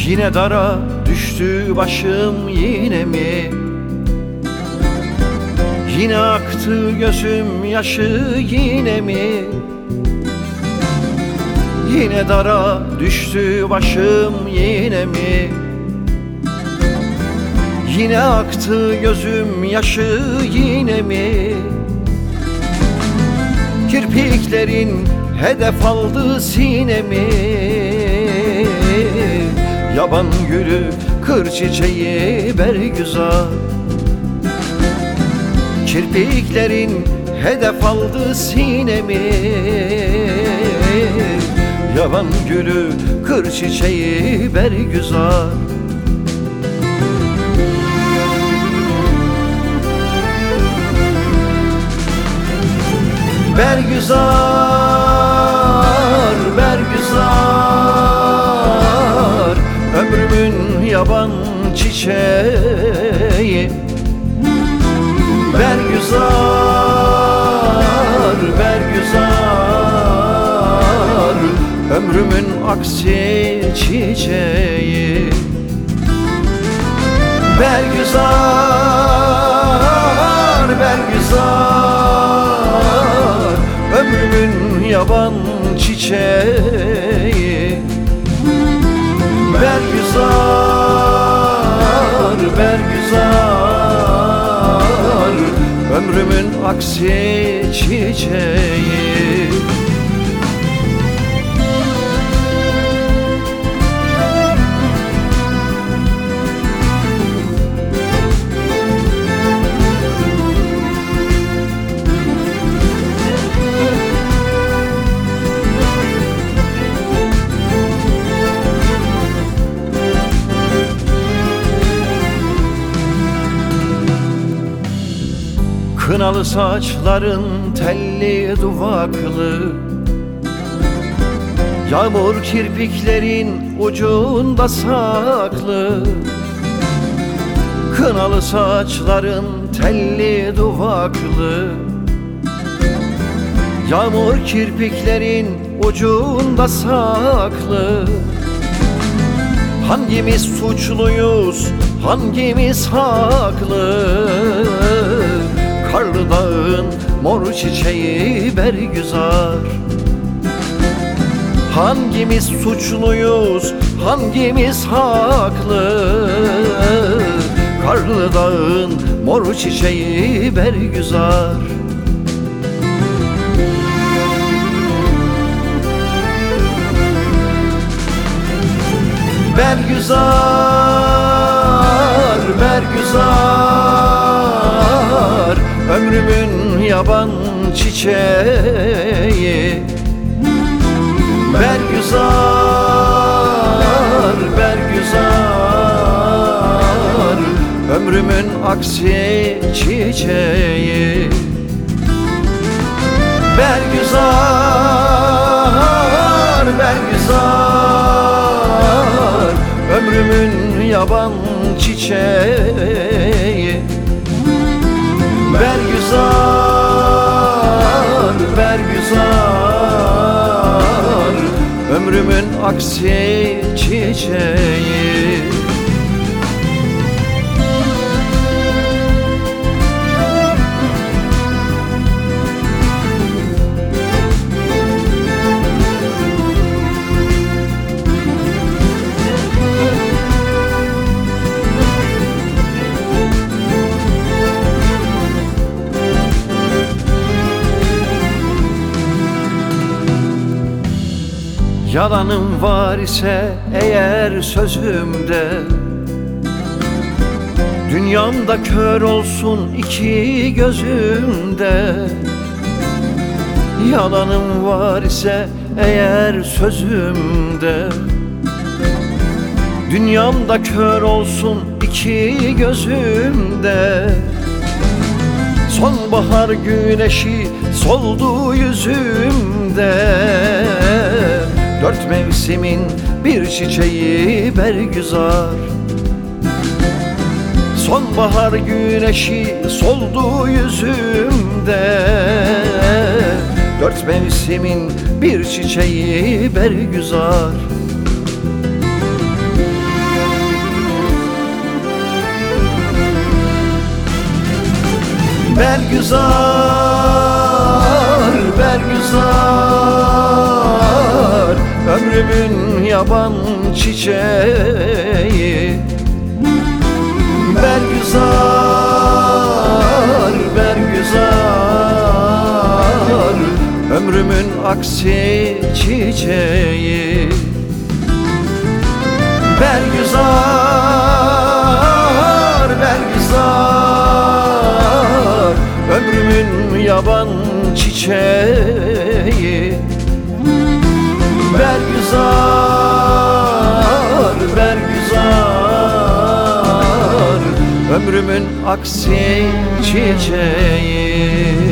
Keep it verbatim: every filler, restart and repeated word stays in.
Yine dara düştü başım yine mi? Yine aktı gözüm yaşı yine mi? Yine dara düştü başım yine mi? Yine aktı gözüm yaşı yine mi? Kirpiklerin hedef aldı sinemi. Yaban gülü, kır çiçeği, bergüzar. Kirpiklerin hedef aldı sinemi. Yaban gülü, kır çiçeği, bergüzar. Bergüzar, bergüzar, ömrümün yaban çiçeği. Bergüzar, bergüzar, ömrümün aksi çiçeği. Bergüzar, bergüzar, ömrümün yaban çiçeği. Bergüzar, bergüzar, ömrümün aksi çiçeği. Kınalı saçların telli duvaklı, yağmur kirpiklerin ucunda saklı. Kınalı saçların telli duvaklı, yağmur kirpiklerin ucunda saklı. Hangimiz suçluyuz, hangimiz haklı? Karlı dağın mor çiçeği, bergüzar. Hangimiz suçluyuz, hangimiz haklı? Karlı dağın mor çiçeği, bergüzar. Bergüzar, bergüzar, ömrümün yaban çiçeği. Bergüzar, bergüzar, ömrümün aksi çiçeği. Bergüzar, bergüzar, ömrümün yaban çiçeği. Bergüzar, bergüzar, ömrümün aksi çiçeği. Yalanım var ise eğer sözümde, dünyamda kör olsun iki gözümde. Yalanım var ise eğer sözümde, dünyamda kör olsun iki gözümde. Sonbahar güneşi soldu yüzümde, dört mevsimin bir çiçeği, bergüzar. Sonbahar güneşi soldu yüzümde, dört mevsimin bir çiçeği, bergüzar. Bergüzar, Bergüzar, ömrümün yaban çiçeği. Bergüzar, Bergüzar, ömrümün aksi çiçeği. Bergüzar, Bergüzar, ömrümün yaban çiçeği. Bergüzar, Bergüzar, ömrümün aksi çiçeği.